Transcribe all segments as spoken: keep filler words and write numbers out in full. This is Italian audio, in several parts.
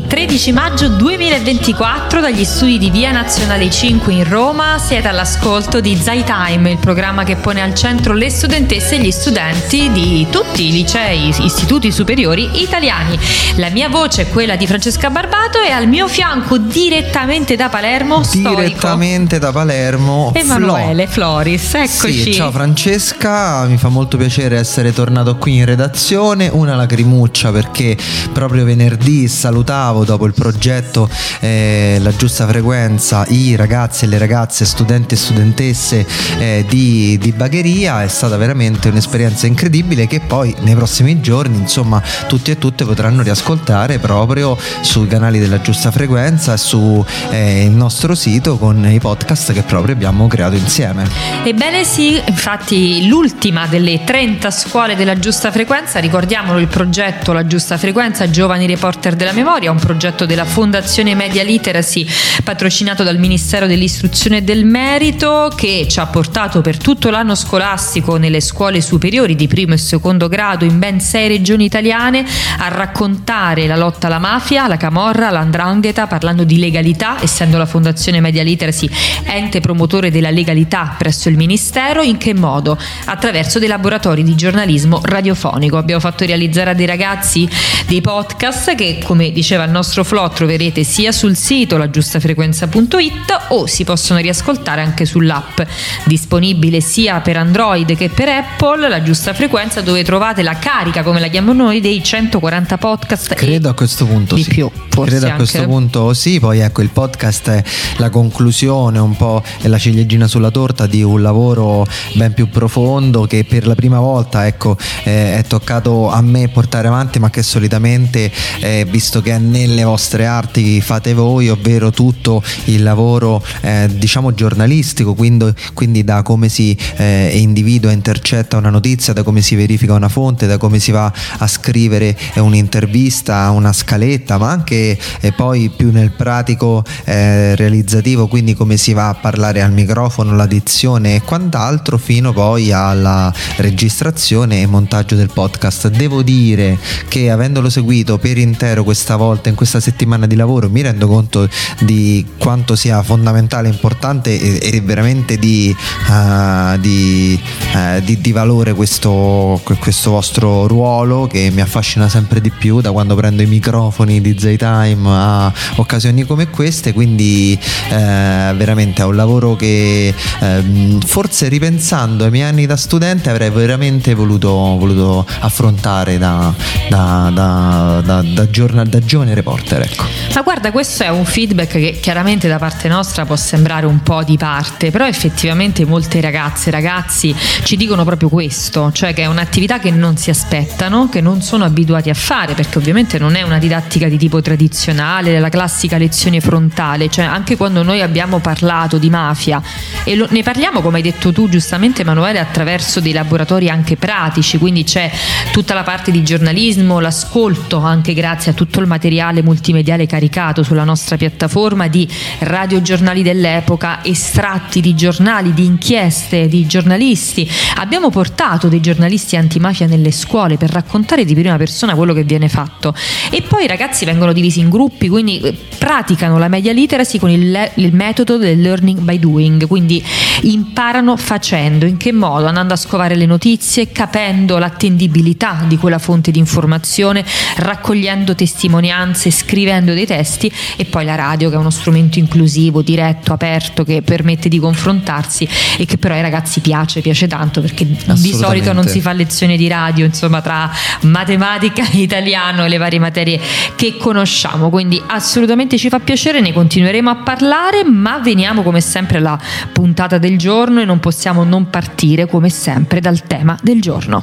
tredici maggio duemilaventiquattro dagli studi di Via Nazionale cinque in Roma. Siete all'ascolto di Zaytime, il programma che pone al centro le studentesse e gli studenti di tutti i licei, istituti superiori italiani. La mia voce è quella di Francesca Barbato e al mio fianco direttamente da Palermo storico direttamente da Palermo Emanuele Flo. Floris, eccoci. Sì, ciao Francesca, mi fa molto piacere essere tornato qui in redazione. Una lacrimuccia perché proprio venerdì salutavo dopo il progetto eh, La Giusta Frequenza i ragazzi e le ragazze, studenti e studentesse eh, di, di Bagheria. È stata veramente un'esperienza incredibile che poi nei prossimi giorni insomma tutti e tutte potranno riascoltare proprio sui canali della Giusta Frequenza e su eh, il nostro sito con i podcast che proprio abbiamo creato insieme. Ebbene sì, infatti l'ultima delle trenta scuole della Giusta Frequenza, ricordiamolo, il progetto La Giusta Frequenza Giovani Reporter della Memoria, un progetto della Fondazione Media Literacy patrocinato dal Ministero dell'Istruzione e del Merito, che ci ha portato per tutto l'anno scolastico nelle scuole superiori di primo e secondo grado in ben sei regioni italiane a raccontare la lotta alla mafia, alla camorra, all'andrangheta, parlando di legalità, essendo la Fondazione Media Literacy ente promotore della legalità presso il Ministero. In che modo? Attraverso dei laboratori di giornalismo radiofonico. Abbiamo fatto realizzare a dei ragazzi dei podcast che, come diceva il nostro Flo, troverete sia sul sito lagiustafrequenza punto it o si possono riascoltare anche sull'app disponibile sia per Android che per Apple, La Giusta Frequenza, dove trovate la carica, come la chiamiamo noi, dei centoquaranta podcast. Credo a questo punto di sì. più, forse Credo a anche. questo punto sì. Poi ecco, il podcast è la conclusione, un po' è la ciliegina sulla torta di un lavoro ben più profondo che per la prima volta ecco eh, è toccato a me portare avanti, ma che solitamente eh, visto che è nelle vostre arti fate voi, ovvero tutto il lavoro eh, diciamo giornalistico, quindi, quindi da come si eh, individua e intercetta una notizia, da come si verifica una fonte, da come si va a scrivere un'intervista, una scaletta, ma anche eh, poi più nel pratico eh, realizzativo, quindi come si va a parlare al microfono, la dizione e quant'altro, fino poi alla registrazione e montaggio del podcast. Devo dire che avendolo seguito per intero questa volta in questa settimana di lavoro mi rendo conto di quanto sia fondamentale, importante e, e veramente di, uh, di, uh, di, di valore questo, questo vostro ruolo, che mi affascina sempre di più da quando prendo i microfoni di Zaytime a occasioni come queste. Quindi uh, veramente è un lavoro che uh, forse, ripensando ai miei anni da studente, avrei veramente voluto, voluto affrontare da, da, da, da, da, giornal, da giovane reporter, ecco. Ma guarda, questo è un feedback che chiaramente da parte nostra può sembrare un po' di parte, però effettivamente molte ragazze e ragazzi ci dicono proprio questo, cioè che è un'attività che non si aspettano, che non sono abituati a fare, perché ovviamente non è una didattica di tipo tradizionale, la classica lezione frontale. Cioè anche quando noi abbiamo parlato di mafia, e lo, ne parliamo, come hai detto tu giustamente Emanuele, attraverso dei laboratori anche pratici, quindi c'è tutta la parte di giornalismo, l'ascolto anche grazie a tutto il materiale multimediale caricato sulla nostra piattaforma di radiogiornali dell'epoca, estratti di giornali, di inchieste di giornalisti. Abbiamo portato dei giornalisti antimafia nelle scuole per raccontare di prima persona quello che viene fatto, e poi i ragazzi vengono divisi in gruppi, quindi praticano la media literacy con il, il metodo del learning by doing, quindi imparano facendo. In che modo? Andando a scovare le notizie, capendo l'attendibilità di quella fonte di informazione, raccogliendo testimonianze, scrivendo dei testi, e poi la radio, che è uno strumento inclusivo, diretto, aperto, che permette di confrontarsi e che però ai ragazzi piace, piace tanto, perché di solito non si fa lezione di radio, insomma, tra matematica, italiano e le varie materie che conosciamo. Quindi assolutamente ci fa piacere, ne continueremo a parlare, ma veniamo come sempre alla puntata del giorno e non possiamo non partire come sempre dal tema del giorno.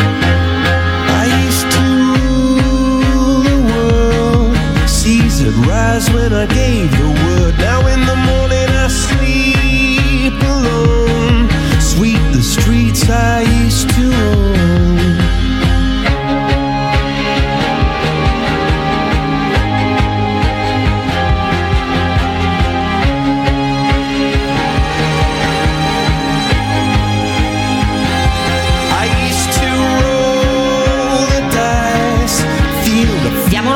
Rise when I gave the word. Now in the morning I sleep alone. Sweep the streets I used to own.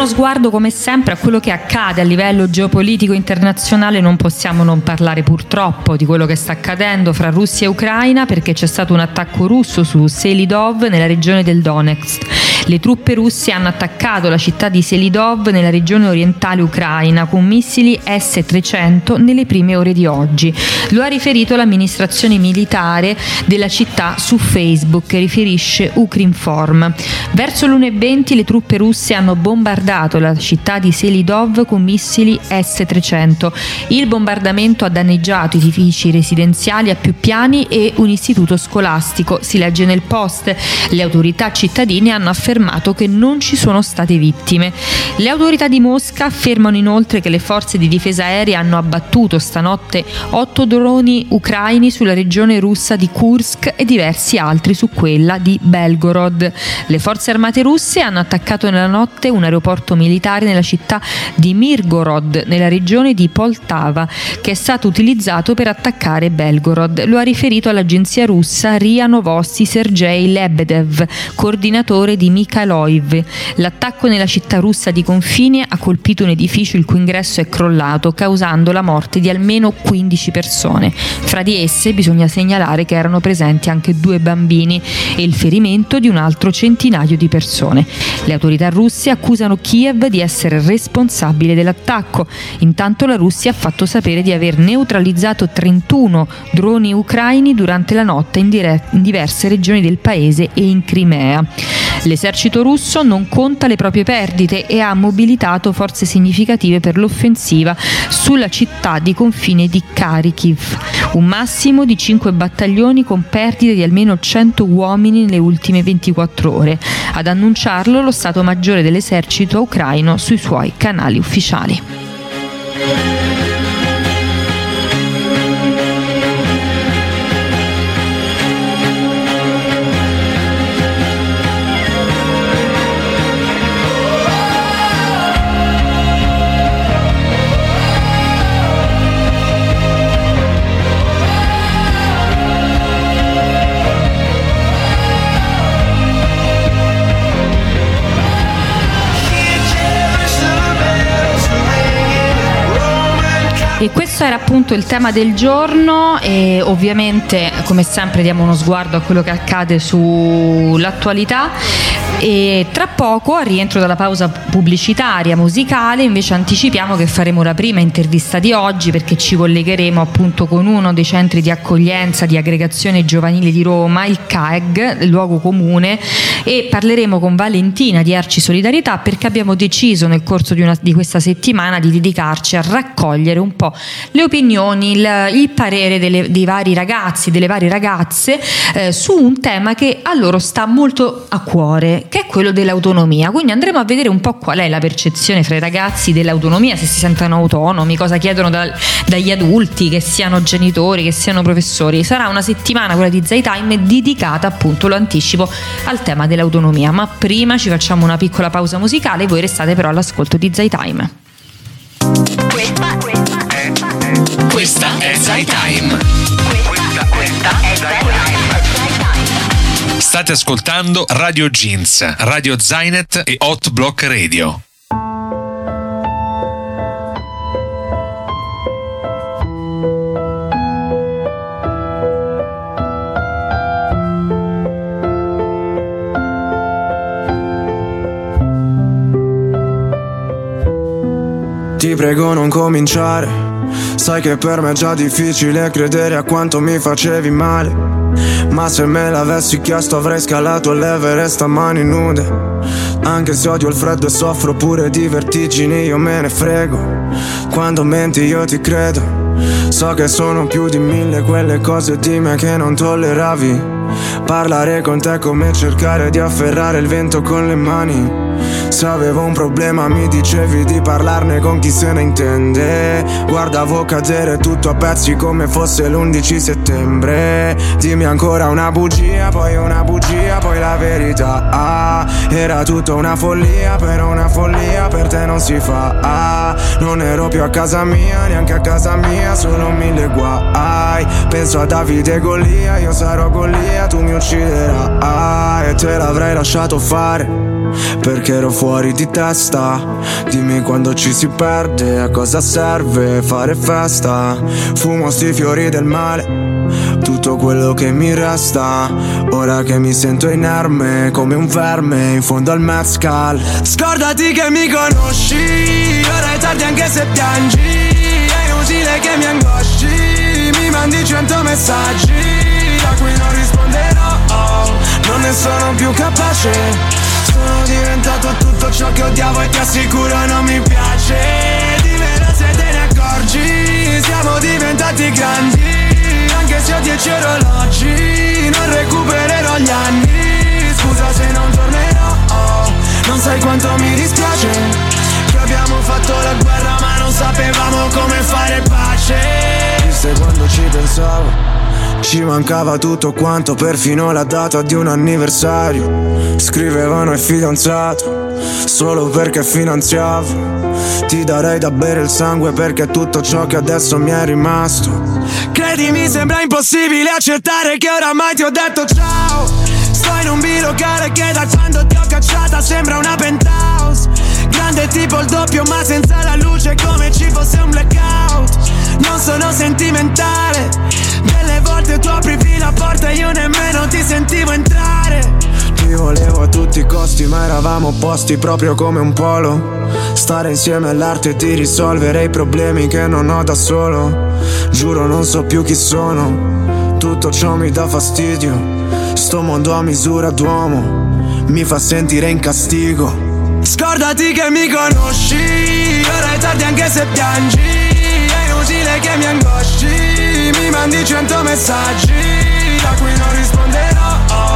sguardo come sempre a quello che accade a livello geopolitico internazionale. Non possiamo non parlare purtroppo di quello che sta accadendo fra Russia e Ucraina, perché c'è stato un attacco russo su Selidov nella regione del Donetsk. Le truppe russe hanno attaccato la città di Selidov nella regione orientale ucraina con missili S trecento nelle prime ore di oggi. Lo ha riferito l'amministrazione militare della città su Facebook, che riferisce Ukrinform. Verso l'una e venti le truppe russe hanno bombardato la città di Selidov con missili S trecento. Il bombardamento ha danneggiato edifici residenziali a più piani e un istituto scolastico, si legge nel post. Le autorità cittadine hanno affermato che non ci sono state vittime. Le autorità di Mosca affermano inoltre che le forze di difesa aerea hanno abbattuto stanotte otto droni ucraini sulla regione russa di Kursk e diversi altri su quella di Belgorod. Le forze armate russe hanno attaccato nella notte un aeroporto militare nella città di Mirgorod, nella regione di Poltava, che è stato utilizzato per attaccare Belgorod. Lo ha riferito all'agenzia russa R I A Novosti Sergei Lebedev, coordinatore di Mykolaiv. L'attacco nella città russa di confine ha colpito un edificio il cui ingresso è crollato, causando la morte di almeno quindici persone. Fra di esse bisogna segnalare che erano presenti anche due bambini e il ferimento di un altro centinaio di persone. Le autorità russe accusano Kiev di essere responsabile dell'attacco. Intanto la Russia ha fatto sapere di aver neutralizzato trentuno droni ucraini durante la notte in, dire- in diverse regioni del paese e in Crimea. L'esercito russo non conta le proprie perdite e ha mobilitato forze significative per l'offensiva sulla città di confine di Kharkiv, un massimo di cinque battaglioni con perdite di almeno cento uomini nelle ultime ventiquattro ore. Ad annunciarlo lo Stato Maggiore dell'esercito ucraino sui suoi canali ufficiali. E questo era appunto il tema del giorno, e ovviamente come sempre diamo uno sguardo a quello che accade sull'attualità. E tra poco, al rientro dalla pausa pubblicitaria musicale, invece anticipiamo che faremo la prima intervista di oggi, perché ci collegheremo appunto con uno dei centri di accoglienza di aggregazione giovanile di Roma, il C A E G, il luogo comune, e parleremo con Valentina di Arci Solidarietà, perché abbiamo deciso nel corso di, una, di questa settimana di dedicarci a raccogliere un po' le opinioni, il, il parere delle, dei vari ragazzi, delle varie ragazze eh, su un tema che a loro sta molto a cuore, che è quello dell'autonomia. Quindi andremo a vedere un po' qual è la percezione fra i ragazzi dell'autonomia, se si sentono autonomi, cosa chiedono da, dagli adulti, che siano genitori, che siano professori. Sarà una settimana, quella di Zaytime, dedicata, appunto, lo anticipo, al tema dell'autonomia. Ma prima ci facciamo una piccola pausa musicale, voi restate però all'ascolto di Zaytime. Questa, questa, è, questa è Zaytime. Questa, questa è Zaytime. State ascoltando Radio Jeans, Radio Zainet e Hot Block Radio. Ti prego non cominciare, sai che per me è già difficile credere a quanto mi facevi male. Ma se me l'avessi chiesto avrei scalato l'Everest a mani nude. Anche se odio il freddo e soffro pure di vertigini, io me ne frego. Quando menti io ti credo. So che sono più di mille quelle cose di me che non tolleravi. Parlare con te è come cercare di afferrare il vento con le mani. Se avevo un problema mi dicevi di parlarne con chi se ne intende. Guardavo cadere tutto a pezzi come fosse l'undici settembre. Dimmi ancora una bugia, poi una bugia, poi la verità. Ah, era tutta una follia, però una follia per te non si fa. Ah, non ero più a casa mia, neanche a casa mia, solo mille guai. Penso a Davide e Golia, io sarò Golia noia tu mi ucciderai e te l'avrei lasciato fare perché ero fuori di testa. Dimmi quando ci si perde, a cosa serve fare festa? Fumo sti fiori del male, tutto quello che mi resta. Ora che mi sento inerme come un verme in fondo al mezcal. Scordati che mi conosci, ora è tardi anche se piangi. È inutile che mi angosci, mi mandi cento messaggi da cui non risponderò, non ne sono più capace. Sono diventato tutto ciò che odiavo e ti assicuro non mi piace. Dimmelo se te ne accorgi, siamo diventati grandi. Anche se ho dieci orologi, non recupererò gli anni. Scusa se non tornerò, non sai quanto mi dispiace che abbiamo fatto la guerra ma non sapevamo come fare pace. Viste quando ci pensavo, ci mancava tutto quanto, perfino la data di un anniversario. Scrivevano il fidanzato solo perché finanziavo. Ti darei da bere il sangue perché è tutto ciò che adesso mi è rimasto. Credimi, sembra impossibile accettare che oramai ti ho detto ciao. Sto in un bilocale che da quando ti ho cacciata sembra una penthouse. Grande tipo il doppio ma senza la luce, come ci fosse un blackout. Non sono sentimentale, delle volte tu aprivi la porta e io nemmeno ti sentivo entrare. Ti volevo a tutti i costi ma eravamo opposti proprio come un polo. Stare insieme all'arte ti risolvere i problemi che non ho da solo. Giuro non so più chi sono, tutto ciò mi dà fastidio. Sto mondo a misura d'uomo mi fa sentire in castigo. Scordati che mi conosci, ora è tardi anche se piangi. È inutile che mi angosci, mi mandi cento messaggi da cui non risponderò,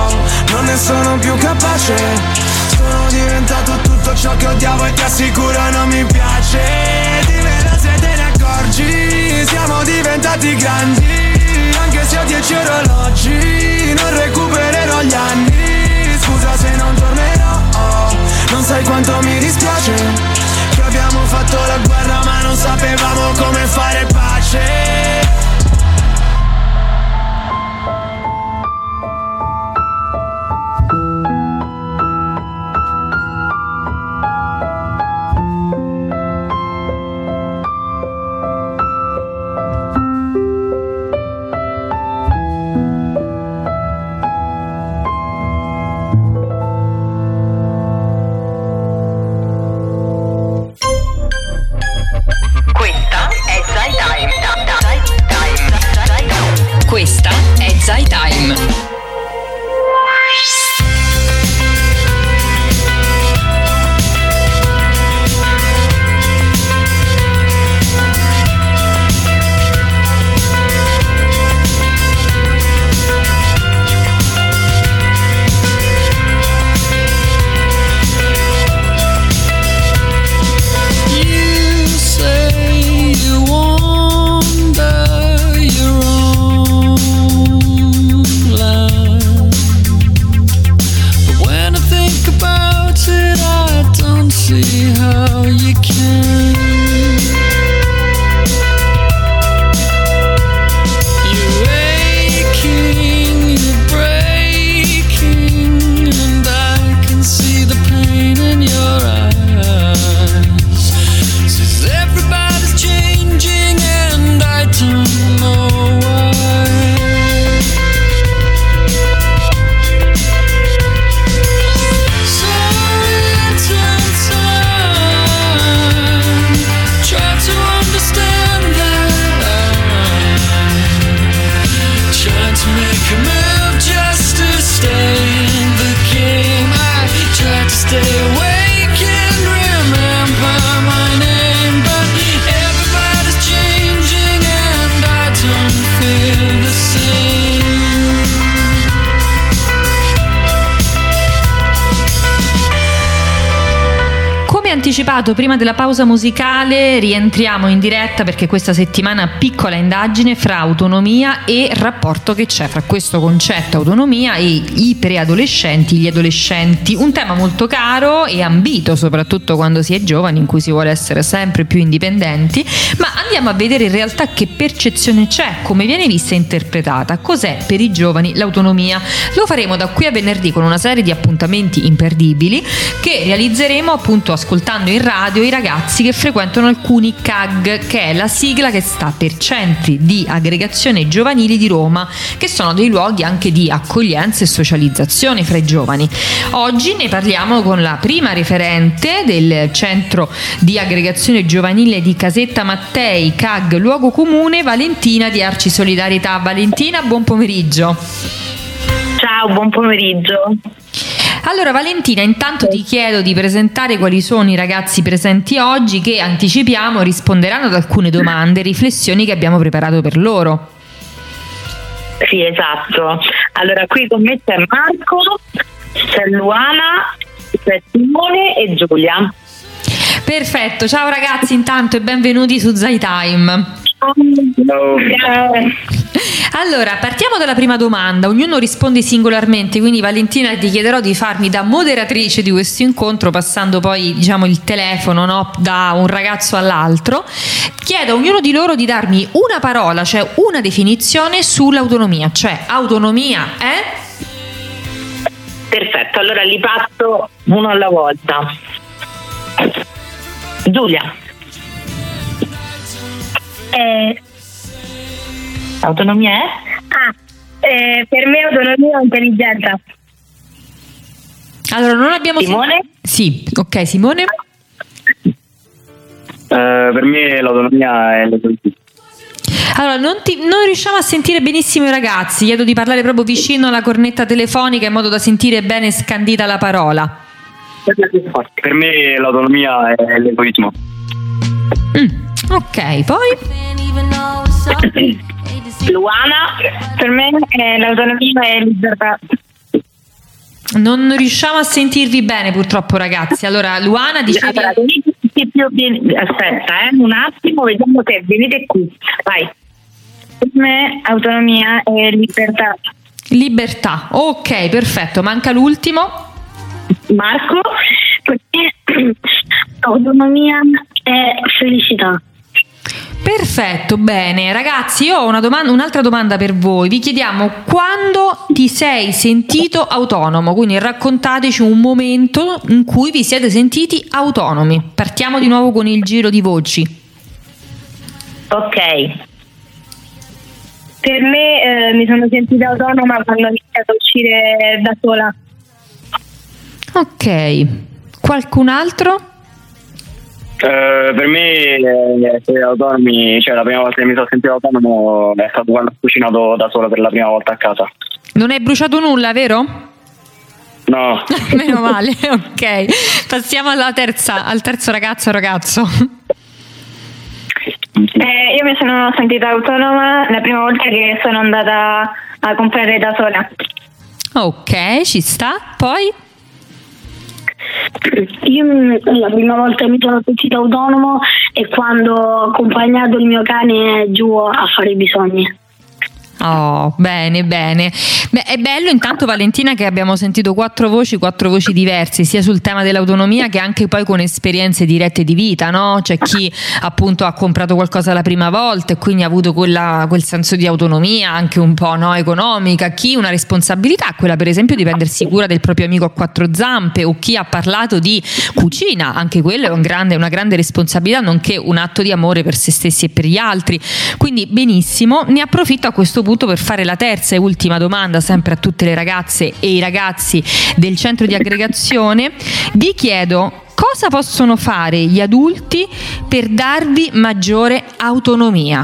non ne sono più capace. Sono diventato tutto ciò che odiavo e ti assicuro non mi piace. Dimmelo se te ne accorgi, siamo diventati grandi. Anche se ho dieci orologi, non recupererò gli anni. Scusa se non tornerò, non sai quanto mi dispiace che abbiamo fatto la guerra ma non sapevamo come fare pace. Questa è Zai Time. See how you can. You're aching, you're breaking, and I can see the pain in your eyes. Says everybody's changing and I don't know why. So it's anticipato prima della pausa musicale, rientriamo in diretta perché questa settimana piccola indagine fra autonomia e rapporto che c'è fra questo concetto autonomia e i preadolescenti, gli adolescenti, un tema molto caro e ambito soprattutto quando si è giovani, in cui si vuole essere sempre più indipendenti. Ma andiamo a vedere in realtà che percezione c'è, come viene vista e interpretata, cos'è per i giovani l'autonomia. Lo faremo da qui a venerdì con una serie di appuntamenti imperdibili che realizzeremo appunto ascoltando in radio i ragazzi che frequentano alcuni C A G, che è la sigla che sta per Centri di Aggregazione Giovanili di Roma, che sono dei luoghi anche di accoglienza e socializzazione fra i giovani. Oggi ne parliamo con la prima referente del Centro di Aggregazione Giovanile di Casetta Mattei, C A G Luogo Comune, Valentina di Arci Solidarietà. Valentina, buon pomeriggio. Ciao, buon pomeriggio. Allora Valentina, intanto ti chiedo di presentare quali sono i ragazzi presenti oggi, che anticipiamo risponderanno ad alcune domande e riflessioni che abbiamo preparato per loro. Sì, esatto. Allora, qui con me c'è Marco, c'è Luana, c'è Simone e Giulia. Perfetto, ciao ragazzi intanto e benvenuti su Zai Time. Ciao. Allora, partiamo dalla prima domanda, ognuno risponde singolarmente, quindi Valentina ti chiederò di farmi da moderatrice di questo incontro, passando poi diciamo il telefono, no, da un ragazzo all'altro. Chiedo a ognuno di loro di darmi una parola, cioè una definizione sull'autonomia, cioè autonomia è? Perfetto, allora li passo uno alla volta. Giulia. Eh, Autonomia è? ah, eh, per me autonomia è intelligenza. Allora, non abbiamo Simone? Sì, ok, Simone. Uh, per me l'autonomia è l'egoismo. Allora, non, ti, non riusciamo a sentire benissimo i ragazzi, chiedo di parlare proprio vicino alla cornetta telefonica in modo da sentire bene scandita la parola. Per me l'autonomia è l'egoismo. Mm, ok, poi? Luana. Per me eh, l'autonomia è libertà. Non riusciamo a sentirvi bene purtroppo ragazzi. Allora, Luana dicevi... Allora, venite più, più, aspetta, eh, un attimo, vediamo te, venite qui, vai. Per me autonomia è libertà. Libertà, ok, perfetto. Manca l'ultimo. Marco. Per me autonomia è felicità. Perfetto, bene. Ragazzi, io ho una domanda, un'altra domanda per voi. Vi chiediamo quando ti sei sentito autonomo, quindi raccontateci un momento in cui vi siete sentiti autonomi. Partiamo di nuovo con il giro di voci. Ok. Per me eh, mi sono sentita autonoma quando ho iniziato a uscire da sola. Ok. Qualcun altro? Uh, per me essere autonomi, cioè la prima volta che mi sono sentito autonomo è stato quando ho cucinato da solo per la prima volta a casa. Non hai bruciato nulla, vero? No. Meno male, ok. Passiamo alla terza, al terzo ragazzo o ragazzo. Eh, io mi sono sentita autonoma la prima volta che sono andata a comprare da sola. Ok, ci sta. Poi? Io la prima volta mi sono sentita autonomo è quando ho accompagnato il mio cane giù a fare i bisogni. Oh, bene, bene. Beh, è bello intanto Valentina che abbiamo sentito quattro voci, quattro voci diverse, sia sul tema dell'autonomia che anche poi con esperienze dirette di vita, no? C'è chi appunto ha comprato qualcosa la prima volta e quindi ha avuto quella, quel senso di autonomia anche un po', no, economica, chi una responsabilità, quella per esempio di prendersi cura del proprio amico a quattro zampe, o chi ha parlato di cucina, anche quello è un grande, una grande responsabilità, nonché un atto di amore per se stessi e per gli altri. Quindi benissimo, ne approfitto a questo punto per fare la terza e ultima domanda sempre a tutte le ragazze e i ragazzi del centro di aggregazione. Vi chiedo cosa possono fare gli adulti per darvi maggiore autonomia.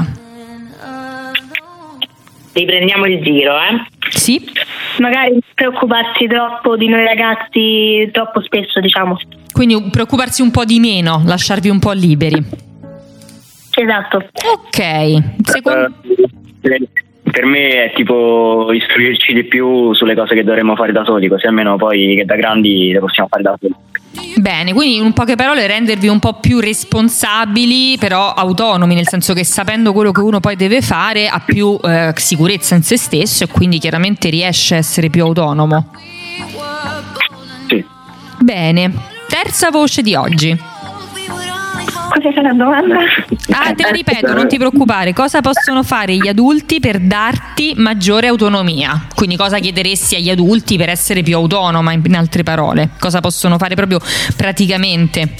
Riprendiamo il giro, eh? Sì. Magari non preoccuparsi troppo di noi ragazzi troppo spesso, diciamo. Quindi preoccuparsi un po' di meno, lasciarvi un po' liberi. Esatto. Ok. Secondo... Uh, per per me è tipo istruirci di più sulle cose che dovremmo fare da soli, così almeno poi che da grandi le possiamo fare da soli. Bene, quindi in poche parole rendervi un po' più responsabili, però autonomi, nel senso che sapendo quello che uno poi deve fare ha più eh, sicurezza in se stesso e quindi chiaramente riesce a essere più autonomo. Sì. Bene, terza voce di oggi. Cos'è la domanda? Ah, te la ripeto, non ti preoccupare. Cosa possono fare gli adulti per darti maggiore autonomia? Quindi cosa chiederesti agli adulti per essere più autonoma, in altre parole? Cosa possono fare proprio praticamente?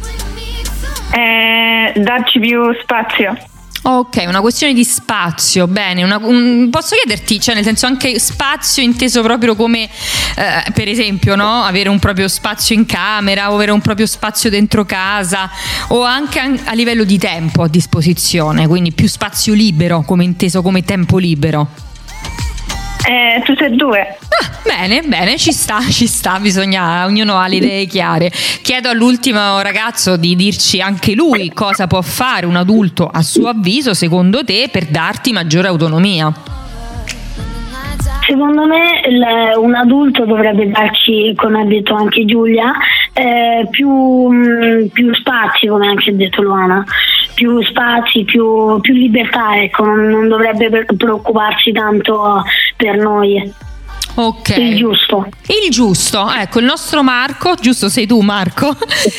Eh, darci più spazio. Ok, una questione di spazio, bene, una, un, posso chiederti, cioè nel senso anche spazio inteso proprio come eh, per esempio, no? Avere un proprio spazio in camera o avere un proprio spazio dentro casa o anche a livello di tempo a disposizione, quindi più spazio libero, come inteso come tempo libero. Eh, tutte e due. Ah, bene, bene, ci sta, ci sta, bisogna, ognuno ha le idee chiare. Chiedo all'ultimo ragazzo di dirci anche lui cosa può fare un adulto a suo avviso, secondo te, per darti maggiore autonomia. Secondo me il, un adulto dovrebbe darci, come ha detto anche Giulia, eh, più, mh, più spazi, come anche ha detto Luana, più spazi, più, più libertà, ecco, non, non dovrebbe preoccuparsi tanto per noi. Ok. Il giusto. Il giusto, ecco, il nostro Marco, giusto sei tu Marco?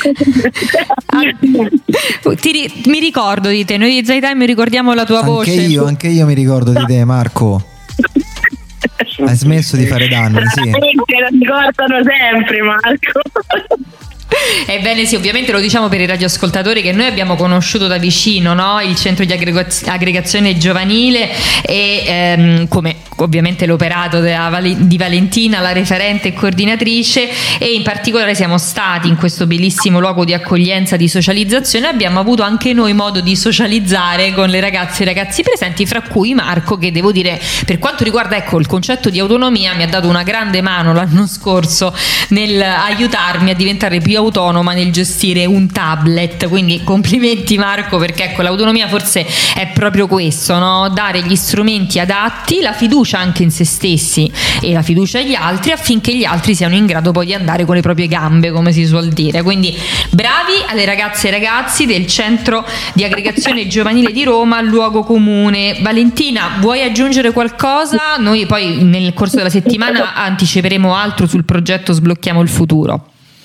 Ti ri- mi ricordo di te, noi di Zaytime ricordiamo la tua anche voce. Anche io, anche io mi ricordo di te Marco. Hai smesso di fare danni, sì. Te lo ricordano sempre, Marco. Ebbene sì, ovviamente lo diciamo per i radioascoltatori che noi abbiamo conosciuto da vicino, no? Il centro di aggregaz- aggregazione giovanile e ehm, come ovviamente l'operato della, di Valentina, la referente e coordinatrice, e in particolare siamo stati in questo bellissimo luogo di accoglienza, di socializzazione. Abbiamo avuto anche noi modo di socializzare con le ragazze e i ragazzi presenti, fra cui Marco, che devo dire per quanto riguarda ecco il concetto di autonomia mi ha dato una grande mano l'anno scorso nel aiutarmi a diventare più autonoma nel gestire un tablet, quindi complimenti Marco, perché ecco l'autonomia forse è proprio questo, no? Dare gli strumenti adatti, la fiducia anche in se stessi e la fiducia agli altri, affinché gli altri siano in grado poi di andare con le proprie gambe, come si suol dire. Quindi bravi alle ragazze e ragazzi del centro di aggregazione giovanile di Roma, luogo comune. Valentina, vuoi aggiungere qualcosa? Noi poi nel corso della settimana anticiperemo altro sul progetto Sblocchiamo il futuro.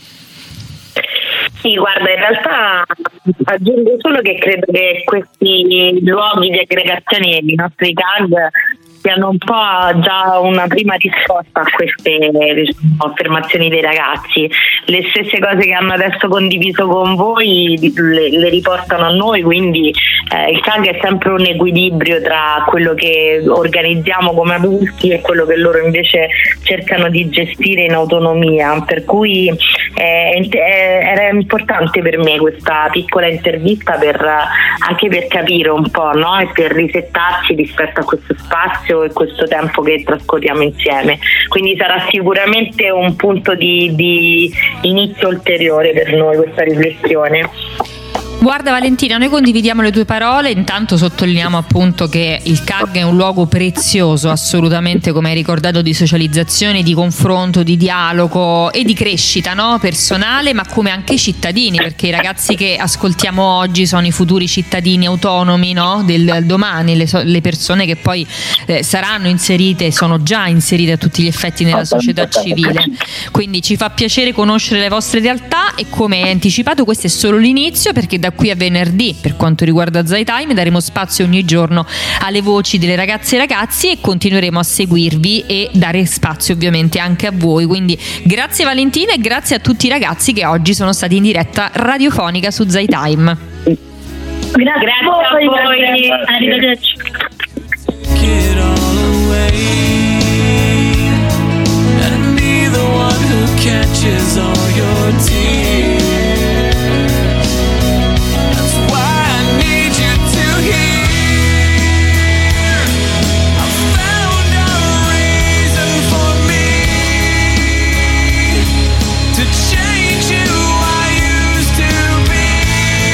Sì, guarda, in realtà aggiungo solo che credo che questi luoghi di aggregazione dei nostri C A G siano un po' già una prima risposta a queste, diciamo, affermazioni dei ragazzi. Le stesse cose che hanno adesso condiviso con voi le, le riportano a noi, quindi eh, il C A G è sempre un equilibrio tra quello che organizziamo come adulti e quello che loro invece cercano di gestire in autonomia, per cui eh, era importante per me questa piccola intervista per, anche per capire un po', no? E per risettarci rispetto a questo spazio e questo tempo che trascorriamo insieme, quindi sarà sicuramente un punto di, di inizio ulteriore per noi questa riflessione. Guarda Valentina, noi condividiamo le tue parole, intanto sottolineiamo appunto che il C A G è un luogo prezioso assolutamente, come hai ricordato, di socializzazione, di confronto, di dialogo e di crescita, no? Personale, ma come anche cittadini, perché i ragazzi che ascoltiamo oggi sono i futuri cittadini autonomi, no? Del domani, le, so- le persone che poi eh, saranno inserite, sono già inserite a tutti gli effetti nella società civile, quindi ci fa piacere conoscere le vostre realtà e come hai anticipato questo è solo l'inizio, perché da qui a venerdì per quanto riguarda Zaytime daremo spazio ogni giorno alle voci delle ragazze e ragazzi e continueremo a seguirvi e dare spazio ovviamente anche a voi, quindi grazie Valentina e grazie a tutti i ragazzi che oggi sono stati in diretta radiofonica su Zaytime. Grazie, grazie a voi, a voi. Arrivederci.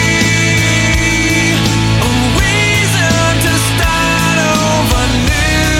New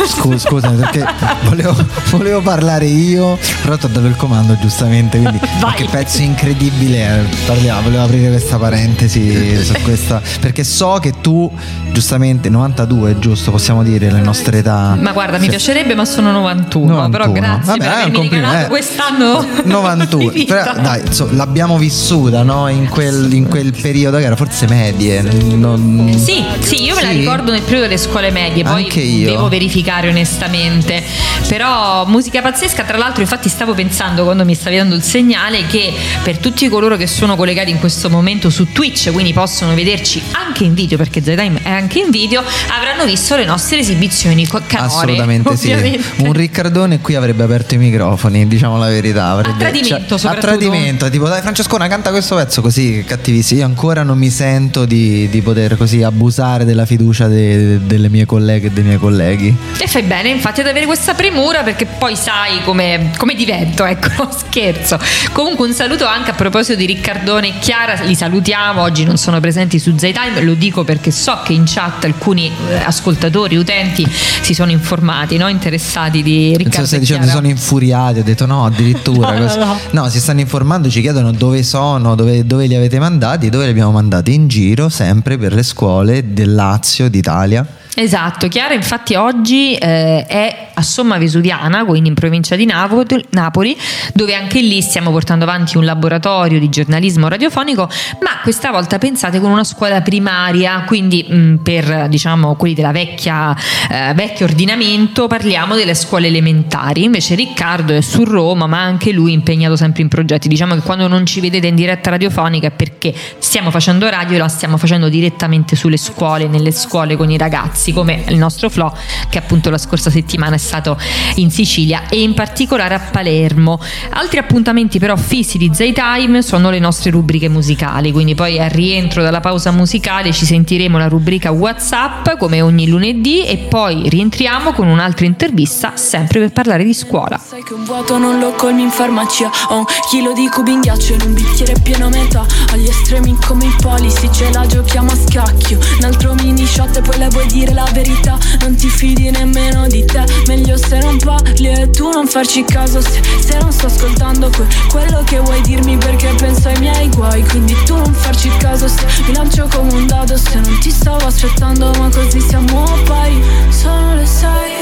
Scusa, scusami, perché volevo, volevo parlare io, però ti ho dato il comando giustamente, quindi che pezzo incredibile è. Parliamo, volevo aprire questa parentesi su questa, perché so che tu giustamente novantadue, giusto, possiamo dire le nostre età. Ma guarda, mi piacerebbe, ma sono novantuno, novantuno. Però grazie. Vabbè, per avermi regalato eh. quest'anno novantuno. Però, dai, so, l'abbiamo vissuta, no? In quel, in quel periodo che era forse medie. Non... Sì, sì, io me sì. la ricordo nel periodo delle scuole medie, poi anche io. Devo verificare onestamente. Però musica pazzesca, tra l'altro, infatti stavo pensando quando mi stavi dando il segnale che per tutti coloro che sono collegati in questo momento su Twitch, quindi possono vederci anche in video, perché Zaytime è anche in video, avranno visto le nostre esibizioni canore. Assolutamente ovviamente. Sì. Un Riccardone qui avrebbe aperto i microfoni, diciamo la verità. Avrebbe, a tradimento, cioè, a tradimento, tipo dai Francescona canta questo pezzo, così cattivissimo. Io ancora non mi sento di, di poter così abusare della fiducia de, delle mie colleghe e dei miei colleghi. E fai bene infatti ad avere questa premura, perché poi sai come, come divento, ecco, scherzo. Comunque un saluto anche a proposito di Riccardone e Chiara, li salutiamo, oggi non sono presenti su Zaytime, lo dico perché so che in chat alcuni ascoltatori, utenti si sono informati, no? Interessati di Riccardo. Stai dicendo si sono infuriati, ho detto no, addirittura no, no, no. no, si stanno informando, ci chiedono dove sono, dove, dove li avete mandati, dove li abbiamo mandati in giro, sempre per le scuole del Lazio, d'Italia. Esatto, Chiara infatti oggi eh, è a Somma Vesuviana, quindi in provincia di Napoli, dove anche lì stiamo portando avanti un laboratorio di giornalismo radiofonico, ma questa volta pensate con una scuola primaria, quindi mh, per diciamo quelli della vecchia eh, vecchio ordinamento parliamo delle scuole elementari. Invece Riccardo è su Roma, ma anche lui è impegnato sempre in progetti. Diciamo che quando non ci vedete in diretta radiofonica è perché stiamo facendo radio e la stiamo facendo direttamente sulle scuole, nelle scuole con i ragazzi, come il nostro Flo che appunto la scorsa settimana è stato in Sicilia e in particolare a Palermo. Altri appuntamenti però fissi di Zaytime sono le nostre rubriche musicali, quindi poi al rientro dalla pausa musicale ci sentiremo la rubrica WhatsApp come ogni lunedì e poi rientriamo con un'altra intervista sempre per parlare di scuola. Sai che un vuoto non lo colmi in farmacia, ho un chilo di cubi in ghiaccio in un bicchiere pieno a metà, agli estremi come i polisi ce la giochiamo a scacchio, un altro mini shot e poi le vuoi dire la verità, non ti fidi nemmeno di te, meglio se non parli e tu non farci caso se, se non sto ascoltando que, quello che vuoi dirmi, perché penso ai miei guai, quindi tu non farci caso se mi lancio come un dado, se non ti stavo aspettando ma così siamo pari, sono le sei,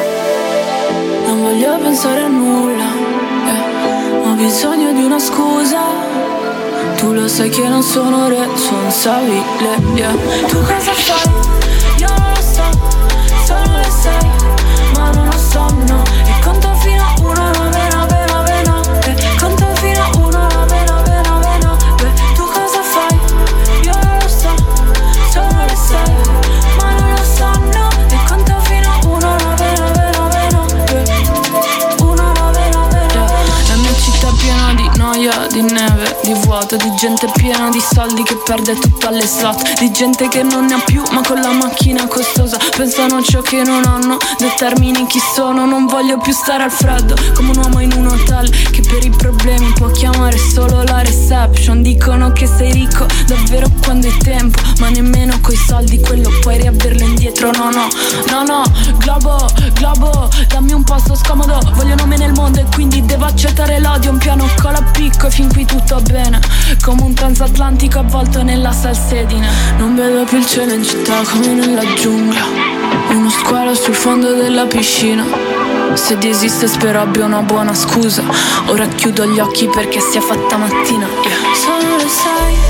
non voglio pensare a nulla, yeah. Ho bisogno di una scusa, tu lo sai che non sono responsabile, yeah. Tu cosa fai? Io non lo so, sono le sei, ma non ho sonno e conto fino a uno, nove, nove, nove, nove, conto fino a uno, nove, nove, nove, nove. Tu cosa fai? Io non lo so, sono le sei, ma non ho sonno e conto fino a uno, nove, nove, nove, nove, uno, nove, nove, nove. La mia città è piena di noia, di neve, di vuoto, di gente piena di soldi che perde tutto alle slot, di gente che non ne ha più ma con la macchina costosa pensano ciò che non hanno, determini chi sono, non voglio più stare al freddo come un uomo in un hotel che per i problemi può chiamare solo la reception, dicono che sei ricco davvero quando hai tempo, ma nemmeno coi soldi quello puoi riaverlo indietro, no no, no no, globo, globo, dammi un posto scomodo, voglio nome nel mondo e quindi devo accettare l'odio, un piano con la picco e fin qui tutto bene, come un transatlantico avvolto nella salsedine, non vedo più il cielo in città come nella giungla, uno squalo sul fondo della piscina, se di esiste spero abbia una buona scusa, ora chiudo gli occhi perché sia fatta mattina, yeah. Sono le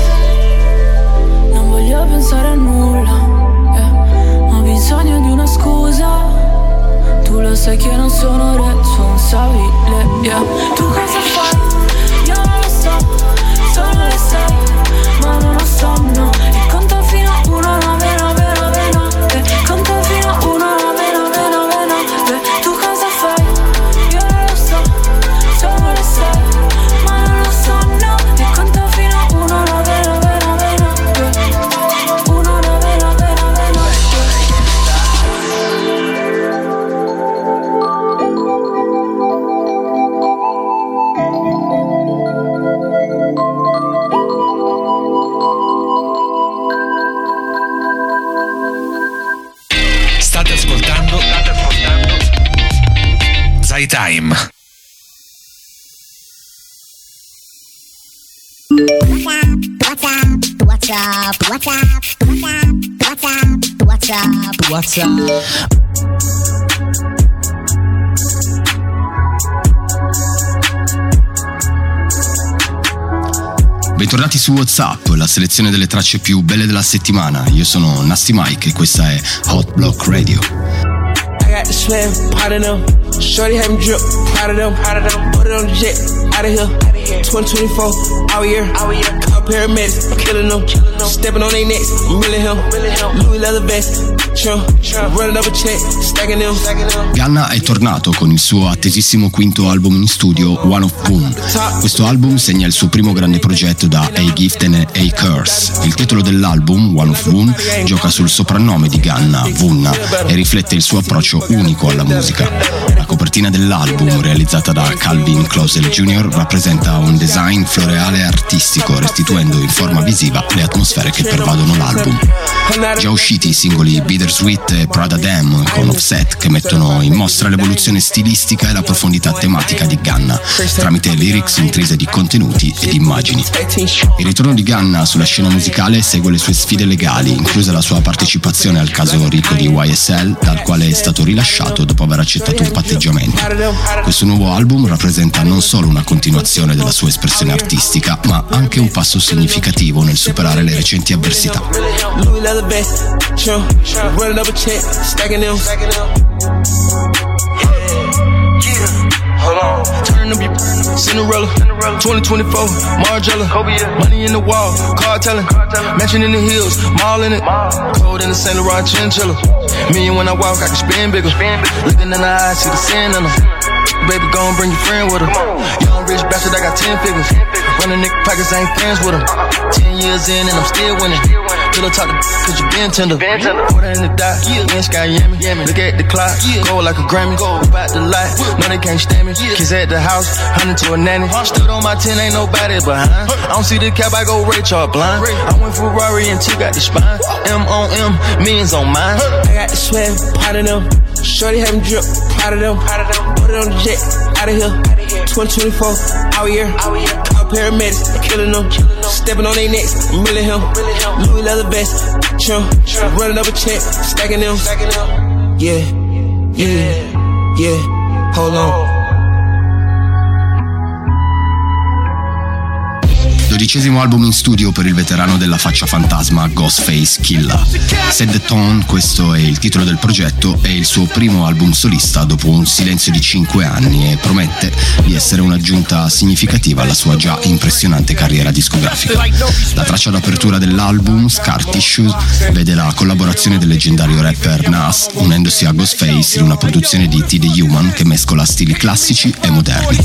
sei, non voglio pensare a nulla, yeah. Ho bisogno di una scusa, tu lo sai che non sono responsabile, yeah. Tu cosa fai? Io non lo so, sono le sei, ma non ho sonno e conto fino a uno, nove, nove, nove, nove, conto fino a uno, nove, nove, nove, nove. Tu cosa fai? Io non lo so, sono le sei, ma non ho sonno e conto fino a uno, nove, nove, nove, nove, uno, nove, nove, nove, nove. What's up? What's up? What's up? What's up? What's up? What's up? Bentornati su WhatsApp, la selezione delle tracce più belle della settimana. Io sono Nasty Mike e questa è Hot Block Radio. I got the slam, pot of them. Shorty had me drip, proud of them. Put it on the jet, out of here. twenty twenty-four, out here. Call paramedics, I'm killing them. Stepping on their necks, I'm really him. Louis leather vest, chill. Running up a check, stacking them. Gunna è tornato con il suo attesissimo quinto album in studio, One of Boom. Questo album segna il suo primo grande progetto da A Gift and A Curse. Il titolo dell'album, One of Boom, gioca sul soprannome di Gunna, Vunna, e riflette il suo approccio unico alla musica. La copertina dell'album, realizzata da Calvin Closel junior, rappresenta un design floreale artistico, restituendo in forma visiva le atmosfere che pervadono l'album. Già usciti i singoli Bittersweet e Prada Dam con Offset, che mettono in mostra l'evoluzione stilistica e la profondità tematica di Gunna tramite lyrics intrise di contenuti ed immagini. Il ritorno di Gunna sulla scena musicale segue le sue sfide legali, inclusa la sua partecipazione al caso Rico di Y S L, dal quale è stato rilasciato dopo aver accettato un patteggiamento. Questo nuovo album rappresenta non solo una continuazione della sua espressione artistica, ma anche un passo significativo nel superare le recenti avversità. Hold on, turn up your Cinderella, twenty twenty-four, Margiela, money in the wall, car telling, mansion in the hills, mall in it, cold in the Saint Laurent chinchilla. Me and when I walk, I can spin bigger. Looking in the eyes, see the sin in them. Baby, go and bring your friend with her. Young rich bastard, I got ten figures. Running nigga pockets, I ain't friends with them. Ten years in and I'm still winning. Pillow talk to cause you been tender. Put her in the dot, in Sky Yammy. Look at the clock, go like a Grammy. Go about the light, no they can't stand me. Kids at the house, hunting to a nanny. Stood on my ten, ain't nobody behind. I don't see the cap, I go Ray Charles blind. I went Ferrari and two got the spine. M on M, millions on mine. I got the sweat, pot of them. Shorty had me drip, proud of them. Put it on the jet, out of here. twenty twenty-four, out here. Call paramedics, I'm killing them. Stepping on their necks, I'm really him. Louis leather vest, chill. Running up a check, stacking them. Yeah, yeah, yeah. Hold on. Dodicesimo album in studio per il veterano della faccia fantasma Ghostface Killah. Set the Tone, questo è il titolo del progetto, è il suo primo album solista dopo un silenzio di cinque anni e promette di essere un'aggiunta significativa alla sua già impressionante carriera discografica. La traccia d'apertura dell'album, Scar Tissue, vede la collaborazione del leggendario rapper Nas unendosi a Ghostface in una produzione di T The Human che mescola stili classici e moderni.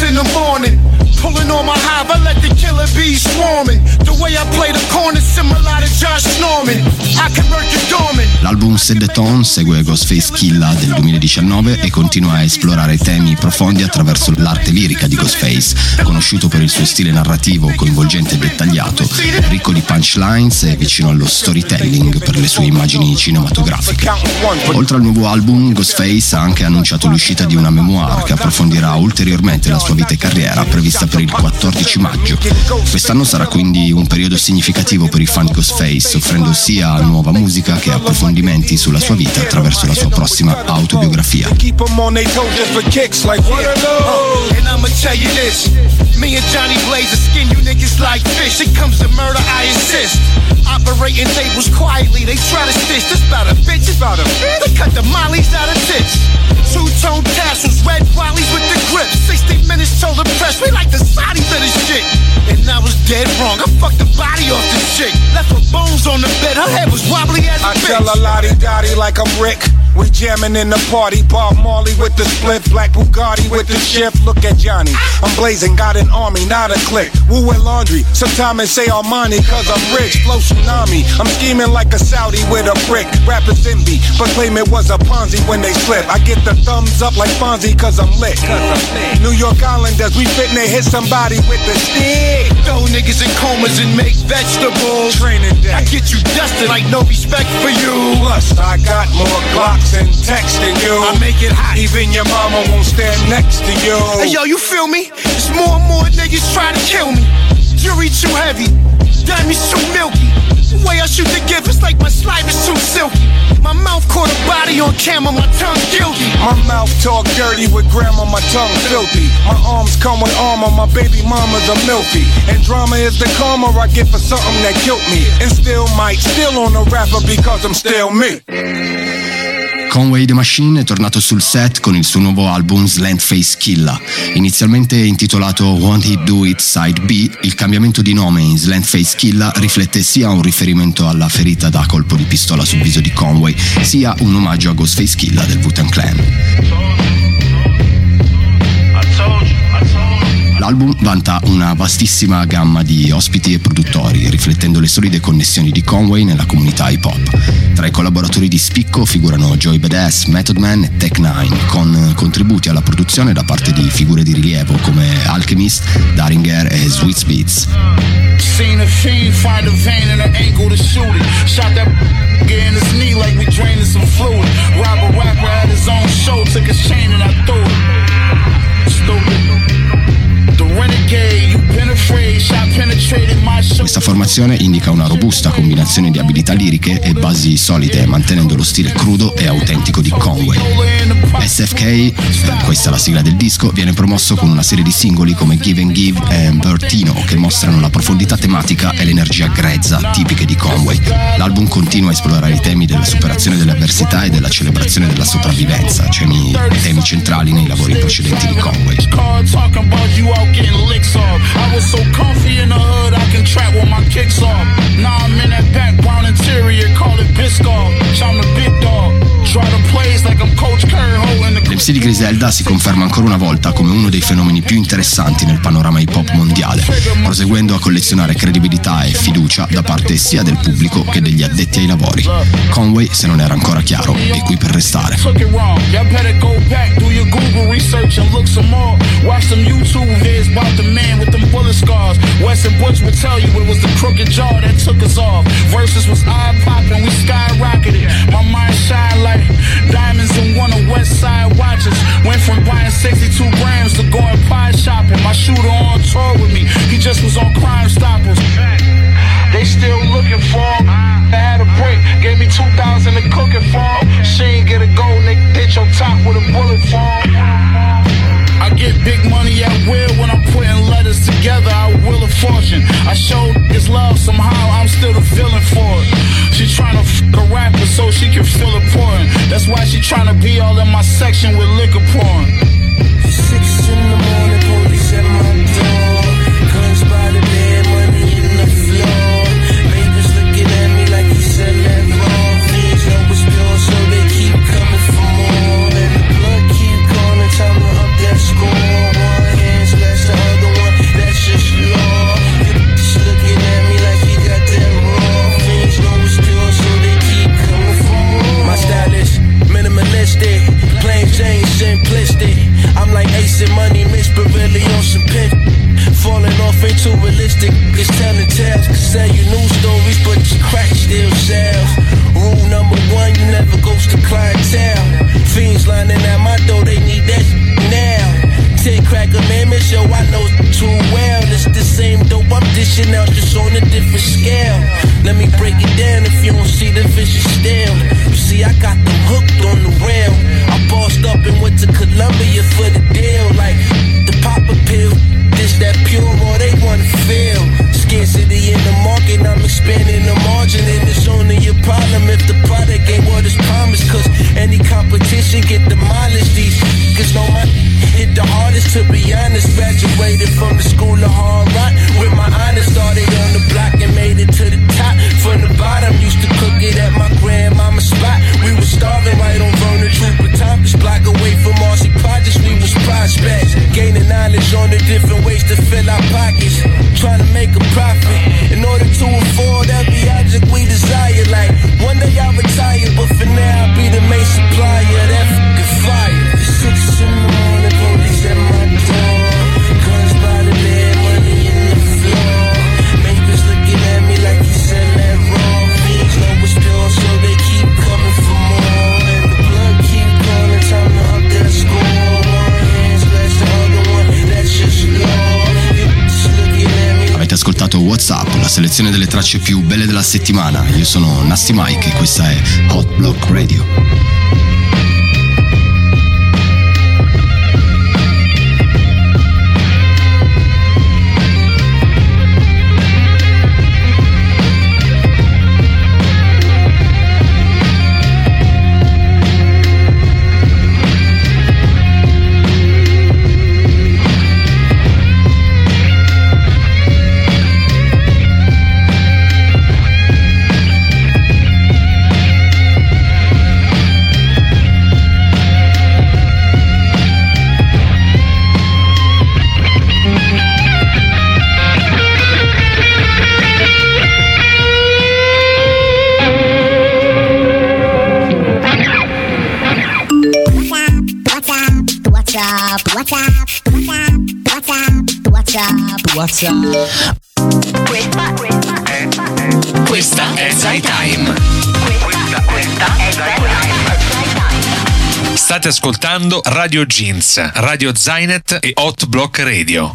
Be swarming. The way I play the corner similar to Josh Norman. I convert your dormant. L'album Set the Tone segue Ghostface Killah del duemiladiciannove e continua a esplorare temi profondi attraverso l'arte lirica di Ghostface, conosciuto per il suo stile narrativo coinvolgente e dettagliato, ricco di punchlines e vicino allo storytelling per le sue immagini cinematografiche. Oltre al nuovo album, Ghostface ha anche annunciato l'uscita di una memoir che approfondirà ulteriormente la sua vita e carriera, prevista per il quattordici maggio. Quest'anno sarà quindi un periodo significativo per i fan di Ghostface, offrendo sia nuova musica che approfondimenti sulla sua vita attraverso la sua prossima autobiografia. Me and Johnny Blaze skin you niggas like fish. It comes to murder, I insist. Operating tables quietly, they try to stitch. This about a bitch, it's about a bitch. They cut the mollies out of tits. Two-tone tassels, red wallies with the grip. sixty minutes told the press, we like the Saudis of this shit. And I was dead wrong, I fucked the body off this chick. Left her bones on the bed, her head was wobbly as a I bitch. I tell a lottie-dottie like I'm Rick. We jamming in the party, Bob Marley with the split, Black Bugatti with the shift. Look at Johnny, I'm blazing, got an army, not a clique. Woo and laundry, sometimes they say Armani, cause I'm rich. Flow tsunami, I'm scheming like a Saudi with a brick. Rappers envy, but claim it was a Ponzi when they slip. I get the thumbs up like Fonzie cause I'm lit. New York Islanders, we fitting to hit somebody with the stick. Throw niggas in comas and make vegetables. Training day, I get you dusted like no respect for you. Plus, I got more Glocks and texting you. I make it hot. Even your mama won't stand next to you. Hey yo, you feel me? There's more and more niggas trying to kill me. Jury me too heavy. Damn, he's too milky. The way I shoot the gift, it's like my slime is too silky. My mouth caught a body on camera, my tongue guilty. My mouth talk dirty with grandma, my tongue filthy. My arms come with armor, my baby mama's a milky. And drama is the karma I get for something that killed me. And still might, still on a rapper because I'm still me. Conway the Machine è tornato sul set con il suo nuovo album Slant Face Killa. Inizialmente intitolato Won't He Do It Side B, il cambiamento di nome in Slant Face Killa riflette sia un riferimento alla ferita da colpo di pistola sul viso di Conway, sia un omaggio a Ghostface Killah del Wu-Tang Clan. L'album vanta una vastissima gamma di ospiti e produttori, riflettendo le solide connessioni di Conway nella comunità hip hop. Tra i collaboratori di spicco figurano Joey Badass, Method Man e Tech Nine, con contributi alla produzione da parte di figure di rilievo come Alchemist, Daringer e Sweet Beats. Seen a fiend find a vein in her ankle to shoot it. Shot that in his knee like we draining some fluid. Rob a rapper at his own show, took his chain and I threw it. Stupid. Questa formazione indica una robusta combinazione di abilità liriche e basi solide, mantenendo lo stile crudo e autentico di Conway. S F K, eh, questa è la sigla del disco, viene promosso con una serie di singoli come Give and Give e Bertino, che mostrano la profondità tematica e l'energia grezza tipiche di Conway. L'album continua a esplorare i temi della superazione delle avversità e della celebrazione della sopravvivenza, temi, temi centrali nei lavori precedenti di Conway. Getting licks off. I was so comfy in the hood, I can trap with my kicks off. Now I'm in that background interior, call it Biscoff. I'm the big dog. Try to plays like I'm Coach Kerr holding the... L'M C di Griselda si conferma ancora una volta come uno dei fenomeni più interessanti nel panorama hip hop mondiale, proseguendo a collezionare credibilità e fiducia da parte sia del pubblico che degli addetti ai lavori. Conway, se non era ancora chiaro, è qui per restare. About the man with them bullet scars. Wes and Butch would tell you it was the crooked jaw that took us off. Versus was eye popping, we skyrocketed. My mind shine like diamonds in one of West Side watches. Went from buying sixty-two grams to going pie shopping. My shooter on tour with me, he just was on Crime Stoppers. They still looking for him. I had a break, gave me two thousand to cook it for him. She ain't get a gold, nigga, hit your top with a bullet for him. I get big money at will when I'm putting letters together. I will a fortune. I showed his love somehow. I'm still the villain for it. She tryna f a rapper so she can feel important. That's why she tryna be all in my section with liquor pouring. Six in the morning, police at my door. Guns by the bed, money in the floor. Neighbors looking at me like he said that wrong. Things know it's pure, so they keep coming for more. And the blood keep calling, time to up that score. One hand slash the other one, that's just law. Just looking at me like he got that raw. Things know it's pure, so they keep coming for more. My style is minimalistic, plain Jane simplistic. I'm like Ace and Money mixed, but really on some pimp. Falling off ain't too realistic. It's telling tales, can sell you new stories, but your crack still sells. Rule number one, you never ghost the clientele. Fiends lining at my door, they need that now. Ten crack amendments, yo, I know too well. It's the same dope I'm dishing out, just on a different scale. Let me break it down if you don't see the vicious still. You see, I got them hooked on the rail. I bossed up and went to Columbia for the deal. Like the pop a pill, this that pure, all they wanna feel. Scarcity in the market, I'm expanding the margin. And it's only a problem if the product ain't what it's promised. Cause any competition get demolished. These niggas know my hit the hardest, to be honest. Graduated from the school of hard rock with my honors. Started on the block and made it to the top. From the bottom, used to cook it at my grandmama's spot. We was starving right on Vernon Trooper Tompkins. Block away from Marcy Projects, we was prospects. Gaining knowledge on the different ways to fill our pockets. Trying to make a profit in order to afford every object we desire. Like one day I'll retire, but for now I'll be the main supplier of that fucking fire. Six in the morning, police at my door. Guns by the bed, money in the floor. Neighbors looking at me like he said that wrong. Fiends know it's pure, so they keep coming for more. And the blood keep calling, time to up that score. One hand splash the other one, that's just law. Just looking at me. Avete ascoltato WhatsApp, la selezione delle tracce più belle della settimana. Io sono Nasty Mike e questa è Hot Block Radio. WhatsApp. Questa, questa, questa, questa è Zai Time. Questa, questa è Zai Time. State ascoltando Radio Jeans, Radio Zainet e Hot Block Radio.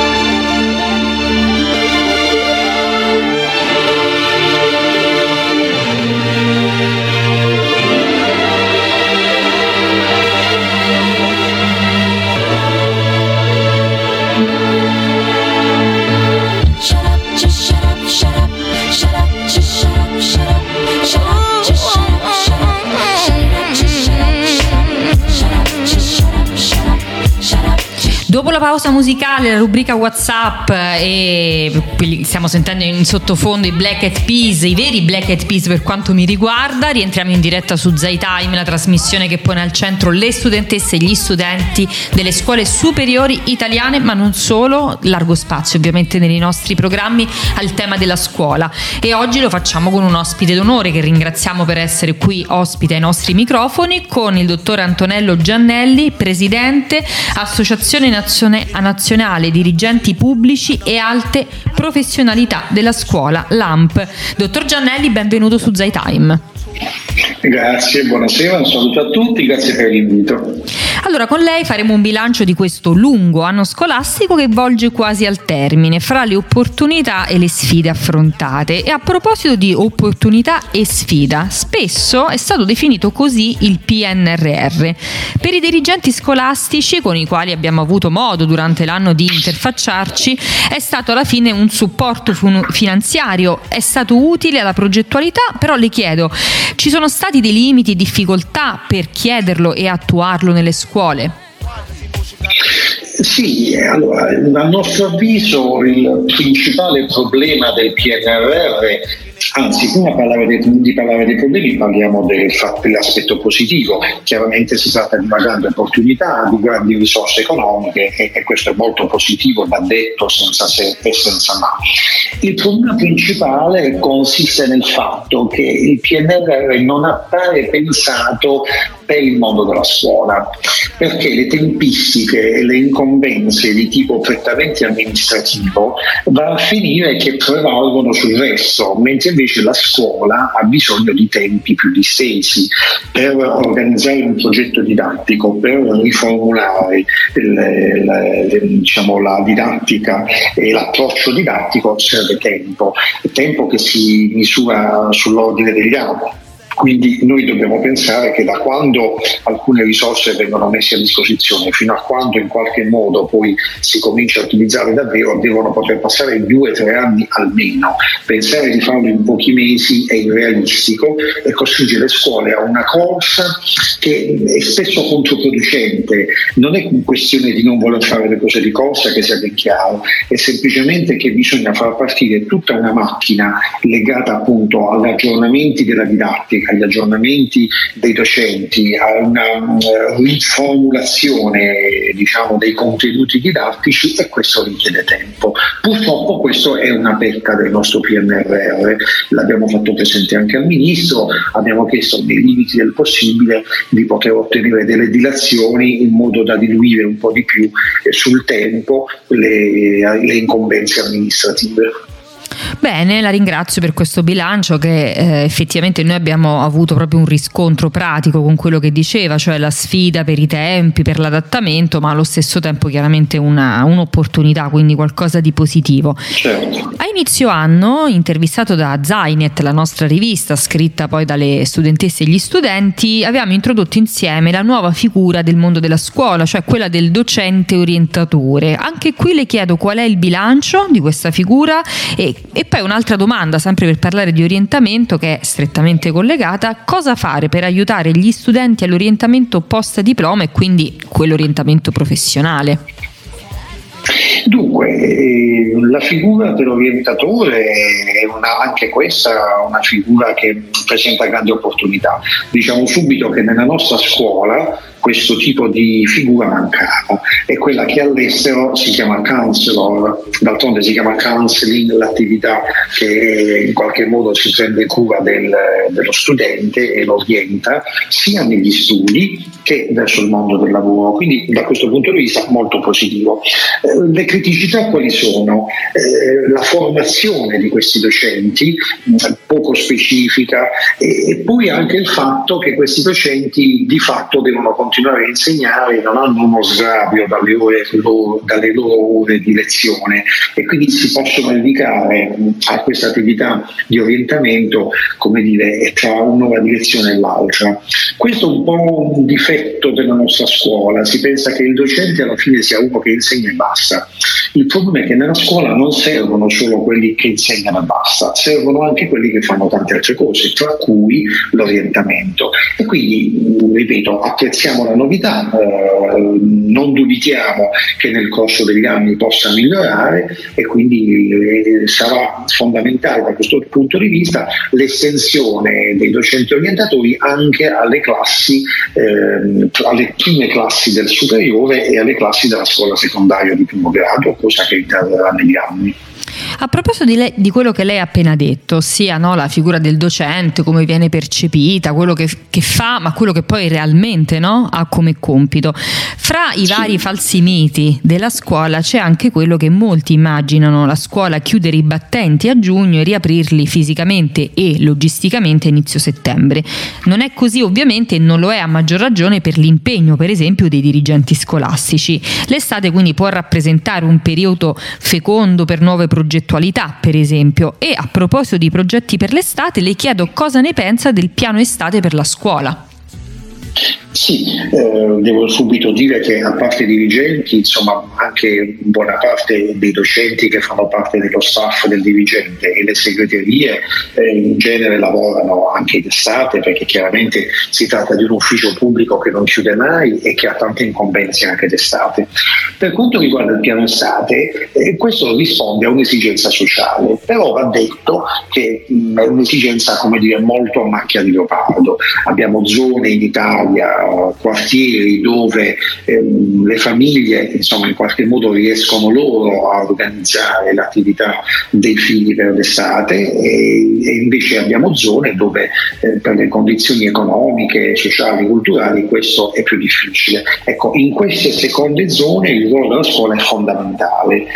Dopo la pausa musicale, la rubrica WhatsApp e stiamo sentendo in sottofondo i Black Eyed Peas, i veri Black Eyed Peas per quanto mi riguarda. Rientriamo in diretta su Zai Time, la trasmissione che pone al centro le studentesse e gli studenti delle scuole superiori italiane, ma non solo, largo spazio ovviamente nei nostri programmi al tema della scuola. E oggi lo facciamo con un ospite d'onore che ringraziamo per essere qui ospite ai nostri microfoni, con il dottor Antonello Giannelli, presidente Associazione Nazionale nazionale dirigenti pubblici e alte professionalità della scuola, l'A M P. Dottor Giannelli, benvenuto su Zai Time. Grazie, buonasera, un saluto a tutti, grazie per l'invito. Allora, con lei faremo un bilancio di questo lungo anno scolastico che volge quasi al termine, fra le opportunità e le sfide affrontate. E a proposito di opportunità e sfida, spesso è stato definito così il P N R R. Per i dirigenti scolastici con i quali abbiamo avuto modo durante l'anno di interfacciarci, è stato alla fine un supporto fun- finanziario, è stato utile alla progettualità, però le chiedo, ci sono stati dei limiti e difficoltà per chiederlo e attuarlo nelle scuole? Sì, allora, a nostro avviso il principale problema del P N R R, anzi prima parlare dei, di parlare dei problemi parliamo del, dell'aspetto positivo. Chiaramente si tratta di una grande opportunità, di grandi risorse economiche e, e questo è molto positivo, va detto senza se e senza ma. Il problema principale consiste nel fatto che il P N R R non appare pensato per il mondo della scuola, perché le tempistiche e le incombenze di tipo prettamente amministrativo va a finire che prevalgono sul resto, mentre invece la scuola ha bisogno di tempi più distesi per organizzare un progetto didattico, per riformulare il, il, diciamo, la didattica e l'approccio didattico serve tempo, tempo che si misura sull'ordine degli anni. Quindi noi dobbiamo pensare che da quando alcune risorse vengono messe a disposizione fino a quando in qualche modo poi si comincia a utilizzare davvero devono poter passare due o tre anni almeno. Pensare di farlo in pochi mesi è irrealistico e costringe le scuole a una corsa che è spesso controproducente. Non è questione di non voler fare le cose di corsa, che sia ben chiaro, è semplicemente che bisogna far partire tutta una macchina legata appunto agli aggiornamenti della didattica, agli aggiornamenti dei docenti, a una uh, riformulazione diciamo dei contenuti didattici, e questo richiede tempo. Purtroppo questo è una pecca del nostro P N R R, l'abbiamo fatto presente anche al Ministro, abbiamo chiesto nei limiti del possibile di poter ottenere delle dilazioni in modo da diluire un po' di più eh, sul tempo le, le incombenze amministrative. Bene, la ringrazio per questo bilancio che eh, effettivamente noi abbiamo avuto proprio un riscontro pratico con quello che diceva, cioè la sfida per i tempi, per l'adattamento, ma allo stesso tempo chiaramente una, un'opportunità, quindi qualcosa di positivo. Certo. Ai inizio anno, intervistato da Zainet, la nostra rivista scritta poi dalle studentesse e gli studenti, avevamo introdotto insieme la nuova figura del mondo della scuola, cioè quella del docente orientatore. Anche qui le chiedo qual è il bilancio di questa figura e, e poi un'altra domanda, sempre per parlare di orientamento che è strettamente collegata: cosa fare per aiutare gli studenti all'orientamento post diploma e quindi quell'orientamento professionale? Dunque, eh, la figura dell'orientatore è una, anche questa una figura che presenta grandi opportunità. Diciamo subito che nella nostra scuola questo tipo di figura mancava, è quella che all'estero si chiama counselor, d'altronde si chiama counseling l'attività che in qualche modo si prende cura del, dello studente e lo orienta sia negli studi che verso il mondo del lavoro, quindi da questo punto di vista molto positivo. Eh, le criticità quali sono? Eh, la formazione di questi docenti poco specifica e, e poi anche il fatto che questi docenti di fatto devono continuare a insegnare, non hanno uno sgravio dalle, ore, loro, dalle loro ore di lezione e quindi si possono dedicare a questa attività di orientamento, come dire, tra un'ora di lezione e l'altra. Questo è un po' un difetto della nostra scuola, si pensa che il docente alla fine sia uno che insegna e basta. Il problema è che nella scuola non servono solo quelli che insegnano e basta, servono anche quelli che fanno tante altre cose, tra cui l'orientamento. E quindi, ripeto, apprezziamo la novità, eh, non dubitiamo che nel corso degli anni possa migliorare e quindi eh, sarà fondamentale da questo punto di vista l'estensione dei docenti orientatori anche alle classi, eh, alle prime classi del superiore e alle classi della scuola secondaria di primo grado, cosa che interverrà negli anni. A proposito di, lei, di quello che lei ha appena detto, ossia no, la figura del docente, come viene percepita, quello che, che fa, ma quello che poi realmente no, ha come compito. Fra i vari falsi miti della scuola c'è anche quello che molti immaginano: la scuola chiudere i battenti a giugno e riaprirli fisicamente e logisticamente a inizio settembre. Non è così ovviamente e non lo è a maggior ragione per l'impegno, per esempio, dei dirigenti scolastici. L'estate quindi può rappresentare un periodo fecondo per nuove progettualità, per esempio. E a proposito di progetti per l'estate, le chiedo cosa ne pensa del piano estate per la scuola. Sì, eh, devo subito dire che a parte i dirigenti, insomma anche buona parte dei docenti che fanno parte dello staff del dirigente e le segreterie eh, in genere lavorano anche in estate, perché chiaramente si tratta di un ufficio pubblico che non chiude mai e che ha tante incombenze anche d'estate. Per quanto riguarda il piano estate, eh, questo risponde a un'esigenza sociale, però va detto che mh, è un'esigenza, come dire, molto a macchia di leopardo. Abbiamo zone in Italia, quartieri dove ehm, le famiglie insomma in qualche modo riescono loro a organizzare l'attività dei figli per l'estate e, e invece abbiamo zone dove eh, per le condizioni economiche, sociali, culturali questo è più difficile. Ecco, in queste seconde zone il ruolo della scuola è fondamentale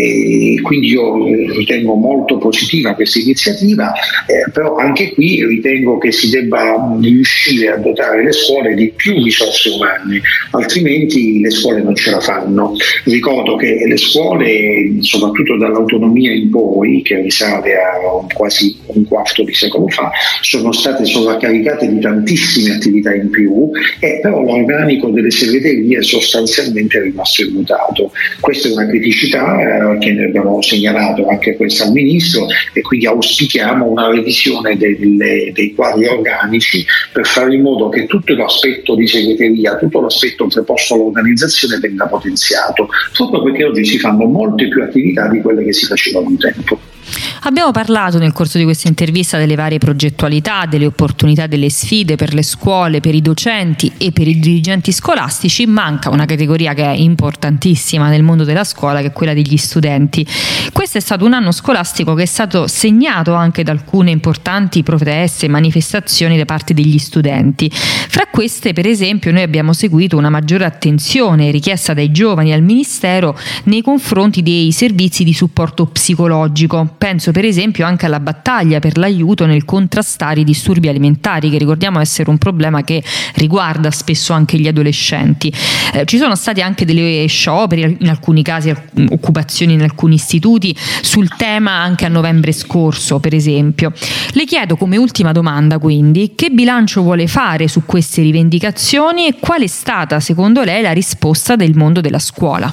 e quindi io ritengo molto positiva questa iniziativa, eh, però anche qui ritengo che si debba riuscire a dotare le scuole di più risorse umane, altrimenti le scuole non ce la fanno. Ricordo che le scuole, soprattutto dall'autonomia in poi, che risale a quasi un quarto di secolo fa, sono state sovraccaricate di tantissime attività in più e però l'organico delle segreterie sostanzialmente è rimasto immutato. Questa è una criticità eh, che ne abbiamo segnalato anche questo al Ministro e quindi auspichiamo una revisione delle, dei quadri organici per fare in modo che tutto l'aspetto di segreteria, tutto l'aspetto preposto all'organizzazione venga potenziato, proprio perché oggi si fanno molte più attività di quelle che si facevano un tempo. Abbiamo parlato nel corso di questa intervista delle varie progettualità, delle opportunità, delle sfide per le scuole, per i docenti e per i dirigenti scolastici. Manca una categoria che è importantissima nel mondo della scuola, che è quella degli studenti. Questo è stato un anno scolastico che è stato segnato anche da alcune importanti proteste e manifestazioni da parte degli studenti. Fra queste per esempio noi abbiamo seguito una maggiore attenzione richiesta dai giovani al Ministero nei confronti dei servizi di supporto psicologico. Penso per esempio anche alla battaglia per l'aiuto nel contrastare i disturbi alimentari, che ricordiamo essere un problema che riguarda spesso anche gli adolescenti. Eh, ci sono stati anche delle scioperi, in alcuni casi occupazioni in alcuni istituti sul tema anche a novembre scorso, per esempio. Le chiedo come ultima domanda quindi che bilancio vuole fare su queste rivendicazioni e qual è stata secondo lei la risposta del mondo della scuola?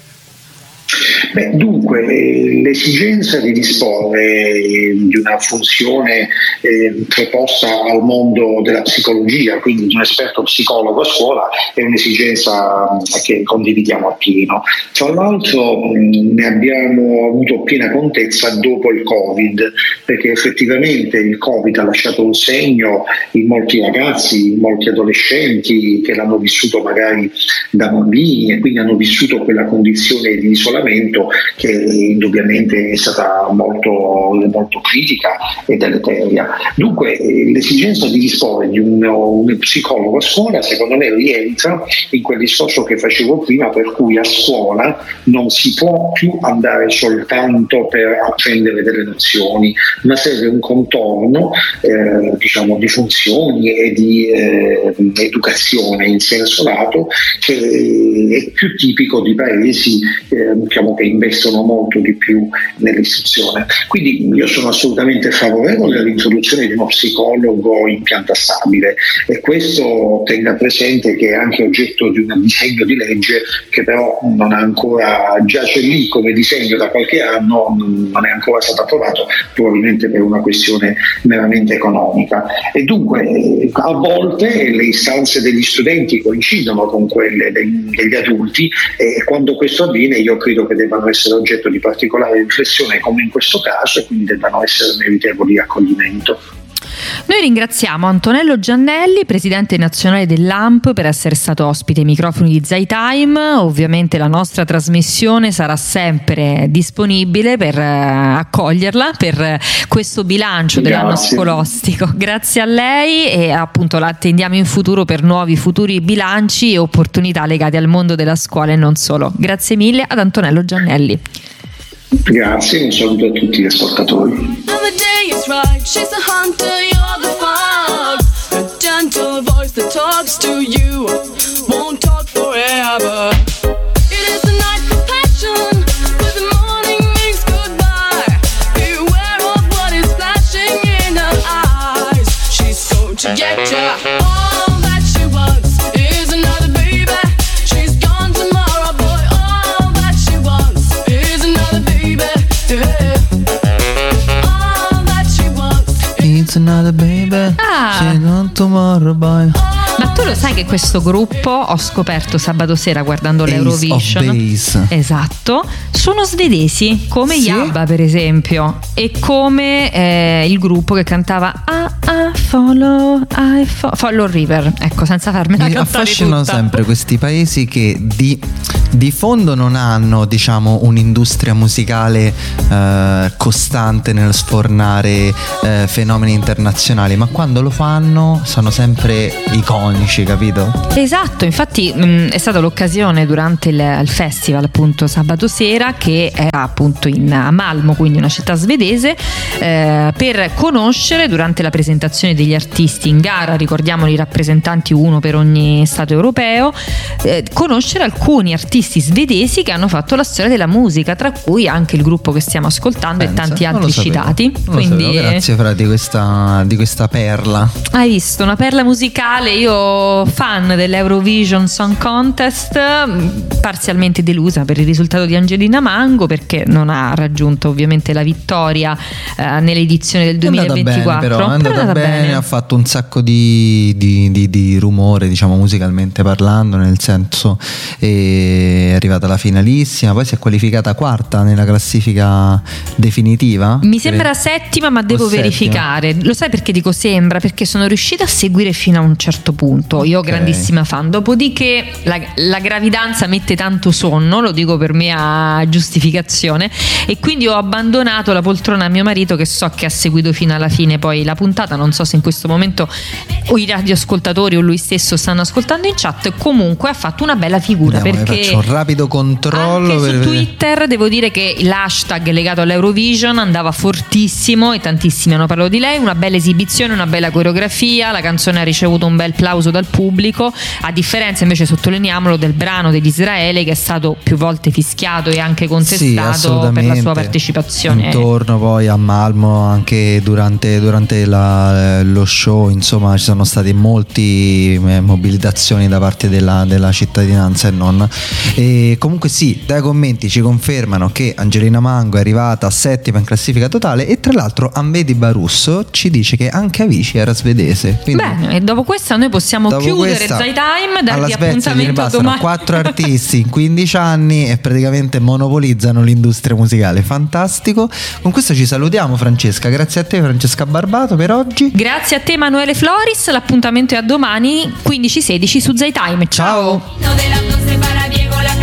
Beh, dunque, l'esigenza di disporre di una funzione eh, preposta al mondo della psicologia, quindi di un esperto psicologo a scuola, è un'esigenza che condividiamo appieno. Tra l'altro mh, ne abbiamo avuto piena contezza dopo il Covid, perché effettivamente il Covid ha lasciato un segno in molti ragazzi, in molti adolescenti che l'hanno vissuto magari da bambini e quindi hanno vissuto quella condizione di isolamento che indubbiamente è stata molto, molto critica e deleteria. Dunque l'esigenza di disporre di un, un psicologo a scuola secondo me rientra in quel discorso che facevo prima, per cui a scuola non si può più andare soltanto per apprendere delle nozioni, ma serve un contorno eh, diciamo di funzioni e di eh, educazione in senso lato che è più tipico di paesi eh, diciamo, che investono molto di più nell'istruzione. Quindi io sono assolutamente favorevole all'introduzione di uno psicologo in pianta stabile, e questo tenga presente che è anche oggetto di un disegno di legge che però non ha ancora, giace lì come disegno da qualche anno, non è ancora stato approvato, probabilmente per una questione meramente economica. E dunque a volte le istanze degli studenti coincidono con quelle degli, degli adulti, e quando questo avviene io credo che debbano essere oggetto di particolare riflessione come in questo caso, e quindi debbano essere meritevoli di accoglimento. Noi ringraziamo Antonello Giannelli, presidente nazionale dell'A M P, per essere stato ospite ai microfoni di Zai Time. Ovviamente la nostra trasmissione sarà sempre disponibile per accoglierla per questo bilancio Grazie. dell'anno scolastico. Grazie a lei, e appunto la attendiamo in futuro per nuovi futuri bilanci e opportunità legate al mondo della scuola e non solo. Grazie mille ad Antonello Giannelli. Grazie, un saluto a tutti gli ascoltatori. The day is right, she's the hunter, you're the fox. A gentle voice that talks to you won't talk forever. It is the night for passion, but the morning means goodbye. Beware of what is flashing in her eyes. She's going to get ya. All that she wants is another baby. She's gone tomorrow, boy. All that she wants is another baby. Yeah. It's another baby. Ah. She's not tomorrow, boy. Ma tu lo sai che questo gruppo, ho scoperto sabato sera guardando Ace l'Eurovision, of Base. esatto, sono svedesi, come Sì? gli ABBA per esempio, e come eh, il gruppo che cantava ah ah follow I fo- follow River, ecco, senza farmela Mi cantare affascinano tutta. sempre questi paesi che di, di fondo non hanno, diciamo, un'industria musicale eh, costante nel sfornare eh, fenomeni internazionali, ma quando lo fanno sono sempre iconici, capito? Esatto, infatti mh, è stata l'occasione durante il, il festival appunto sabato sera, che era appunto in, a Malmo, quindi una città svedese, eh, per conoscere durante la presentazione degli artisti in gara, ricordiamo i rappresentanti, uno per ogni stato europeo, eh, conoscere alcuni artisti svedesi che hanno fatto la storia della musica, tra cui anche il gruppo che stiamo ascoltando Pensa, e tanti non lo altri sapevo, citati. non lo Quindi sapevo. Grazie Fra di questa, di questa perla. hai visto, una perla musicale. Io fan dell'Eurovision Song Contest, parzialmente delusa per il risultato di Angelina Mango, perché non ha raggiunto ovviamente la vittoria eh, nell'edizione del È andata duemilaventiquattro. bene, però, è andata, Però è andata bene, bene. ha fatto un sacco di, di, di, di rumore, diciamo, musicalmente parlando, nel senso è arrivata alla finalissima, poi si è qualificata quarta nella classifica definitiva. Mi sembra settima, ma devo O settima. verificare. Lo sai perché dico sembra? Perché sono riuscita a seguire fino a un certo punto. Io ho Ok. grandissima fan. Dopodiché la, la gravidanza mette tanto sonno, lo dico per mia giustificazione, e quindi ho abbandonato la poltrona a mio marito, che so che ha seguito fino alla fine poi la puntata. puntata, non so se in questo momento o i radioascoltatori o lui stesso stanno ascoltando in chat, comunque ha fatto una bella figura. Andiamo, perché faccio un rapido controllo anche per su vedere. Twitter devo dire che l'hashtag legato all'Eurovision andava fortissimo e tantissimi hanno parlato di lei, una bella esibizione, una bella coreografia, la canzone ha ricevuto un bel plauso dal pubblico, a differenza invece, sottolineiamolo, del brano dell'Israele che è stato più volte fischiato e anche contestato per la sua partecipazione. Intorno poi a Malmo, anche durante, durante la, lo show, insomma, ci sono state molti eh, mobilitazioni da parte della, della cittadinanza e non. E comunque sì, dai commenti ci confermano che Angelina Mango è arrivata settima in classifica totale, e tra l'altro Ambedi Barusso ci dice che anche Avicii era svedese. Quindi, bene, e dopo questa noi possiamo chiudere Zai Time, darvi appuntamento bastano domani. quattro artisti in quindici anni e praticamente monopolizzano l'industria musicale. Fantastico. Con questo ci salutiamo, Francesca. Grazie a te, Francesca Barbato, per oggi. Grazie a te, Emanuele Floris. L'appuntamento è a domani quindici sedici su Zai Time. Ciao. No de las doce para Diego la